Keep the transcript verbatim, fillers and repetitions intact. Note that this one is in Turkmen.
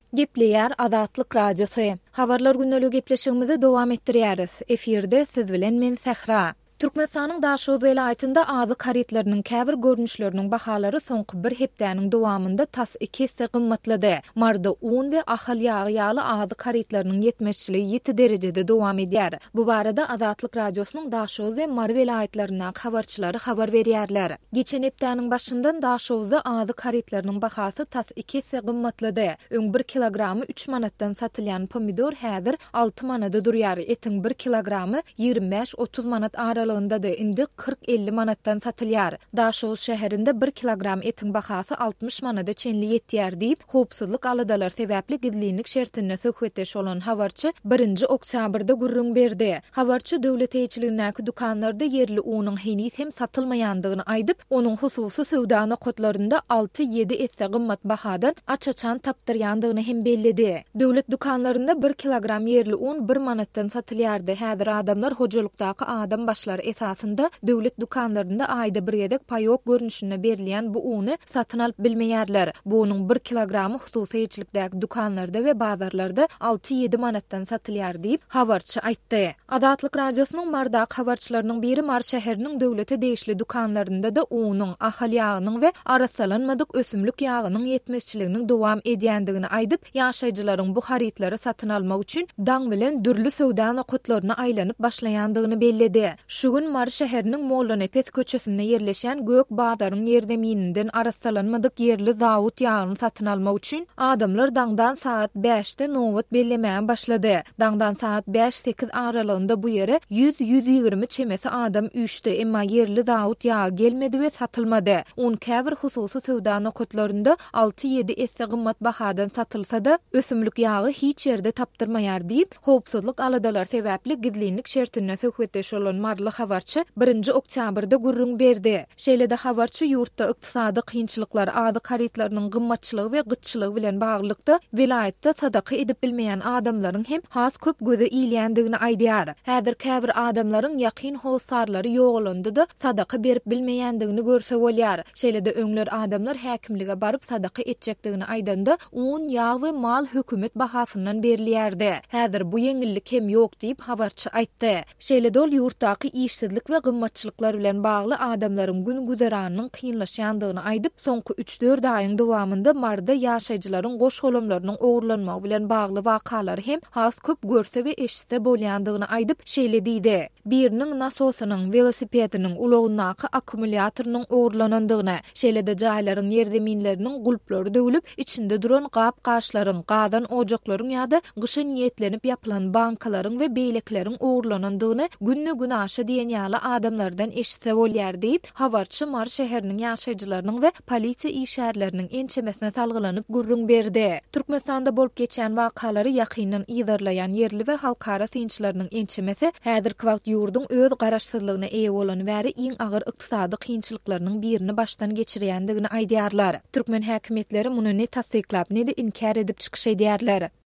Gepleýär Azatlyk Radiosu. Habarlar günnälik gepleşigimizi dowam etdirýäris. Eferde siz bilen men Sehra. Türkmenistanyň Daşoz welaýatynda azy karetleriniň käbir görnüşleriniň bahalary soňky bir hepdäniň dowamında tas iki hisse gymmatlady. Marda un we ahal ýagy ýaly azy karetleriniň ýetmeşçiligi ýeti derejede dowam edýär. Bu barada Azatlyk Radiosynyň Daşoz we Mar welaýatlarynyň habarçylary habar berýärler. Geçen hepdäniň başyndan Daşozda azy karetleriniň bahasy tas iki hisse gymmatlady. Öň bir kilogramy üç manatdan satylýan pomidor häzir alty manada durýar. Etiň bir kilogramy ýygrimi beş otuz manat ara da indi kırk elli manattan satılýar. Daşoz şäherinde bir kilogram etin bahasy altmış manada çenli ýetýär diýip, howpsuzlyk aladalar sebäpli gidlilik şertine söhbetdeş bolan habarçy birinji oktýabrda gurrun berdi. Habarçy döwlet eýçiligindäki dukanlarda yerli unyň henüz hem satylmaýandygyny aýdyp, onuň hususy sowda nokatlarynda alty ýedi esse gymmat bahadan açaçan tapdyrýandygyny hem bellidi. Döwlet dukanlarynda bir kilogram yerli un bir manattan satylýardy. Häzir adamlar hojalykdaky adam başlar esasında döwlet dukanlarında aýda bir ýedek paýok görnüşine berilýän bu uny satyn alyp bilmeýärler. Bu unyň bir kilogramy hususy ýetçilikdäki dukanlarda we bazarlarda alty ýedi manattan satylýar diýip habarçy aýtdy. Azatlyk Radiosynyň Mardaky habarçylarynyň biri Mar şäheriniň döwlete degişli dukanlarında da unyň, ahal ýagynyň we arasalanmadyk ösümlik ýagynyň ýetmeşçiliginiň dowam edýändigini aýdyp, ýaşaýjylaryň bu haritleri satyn almak üçin daň bilen dürli sowda nokatlaryna aýlanyp başlaýandygyny belledi. Şu gün Mar şäheriniň Mollonepes köçesinde yerleşen Gök Bazarın ýerdemininden arasalanmadyk yerli zawut ýagyny satyn almak üçin adamlar daňdan saat beşde nowat bellemäge başlady. Daňdan saat beş sekiz aralygynda bu ýere yüz yüz ýygrimi çemesi adam üýşdi, emma yerli zawut ýagy gelmedi we satylmady. Un käbir hususy sowda nokatlarynda alty ýedi esse gymmat bahadan satylsa-da ösümlik ýagy hiç ýerde tapdyrmaýar diýip, howpsuzlyk aladalar sebäpli gidlilik şertine söhbetdeş bolan marly habarçy birinji oktýabrda gurrun berdi. Şeýle-de habarçy ýurtda ykdysady kynçylyklar, azy karetleriniň gymmatçylygy we gytçylygy bilen baglykda welaýatda sadaka edip bilmeýän adamlaryň hem has köp göze ilýändigini aýdýar. Häzir käbir adamlaryň ýakyn howsarlary ýogalanda-da sadaka berip bilmeýändigini görse bolýar. Şeýle-de öňler adamlar häkimlige baryp sadaka etjekdigini aýdanda un, ýağ we mal hökümet bahasyndan berilýärdi. Häzir bu ýeňillik hem ýok diýip habarçy aýtdy. Şeýle-de ol ýurtdaky işsizlik we gymmatçylyklar bilen bagly adamlaryň gün güzeranynyň kynlaşýandygyny aýdyp, soňky üç dört aýyň dowamında Marda ýaşaýjylaryň goş golamlarynyň ogurlanmagy bilen bagly wakalary hem has köp görse we eşitse bolýandygyny aýdyp şeýle diýdi. Biriniň nasosynyň, velosipediniň, ulogundaky akkumulýatorynyň ogurlanandygyny, şeýle-de jaýlaryň ýerdeminleriniň gulplary döwülip, içinde duran gap gaşlaryň, gadan ojaklaryň ýa-da gyşa niýetlenip ýapylan bankalaryň we beýlekleriň ogurlanandygyny günne gün aşa diýen ýaly adamlardan eşitse bolýar diýip, habarçy Mar şäheriniň ýaşaýjylarynyň we polisiýa işärleriniň ençemesine salgylanyp gurrun berdi. Türkmenistanda bolup geçen wakalary ýakyndan ýydarlayan yerli we halkara synçylarynyň ençemesi häzirki wagt ýurdun öz garaşsyzlygyna eýe bolan bäri iň agyr ykdysady kynçylyklarynyň birini başdan geçirýändigini aýdýarlar. Türkmen häkimetleri muny ne tasdiklap, ne de inkar edip çykyş edýärler.